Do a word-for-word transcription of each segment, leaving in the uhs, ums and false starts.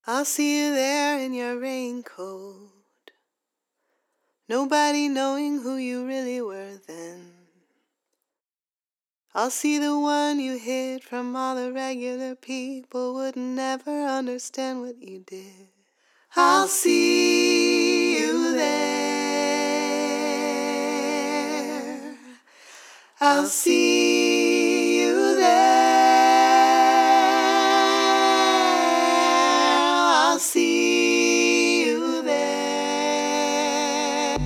I'll see you there in your raincoat, nobody knowing who you really were then. I'll see the one you hid from all the regular people, would never understand what you did. I'll see you there. I'll see you there. I'll see you there.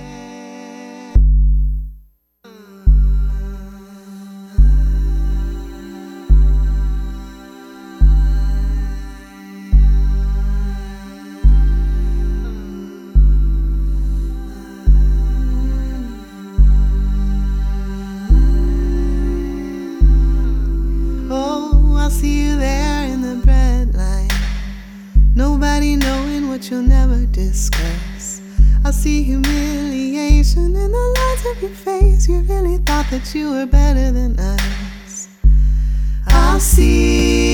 Oh, I'll see you there in the bread line, nobody knowing what you'll never discuss. I'll see humiliation in the lines of your face. You really thought that you were better than us. I'll see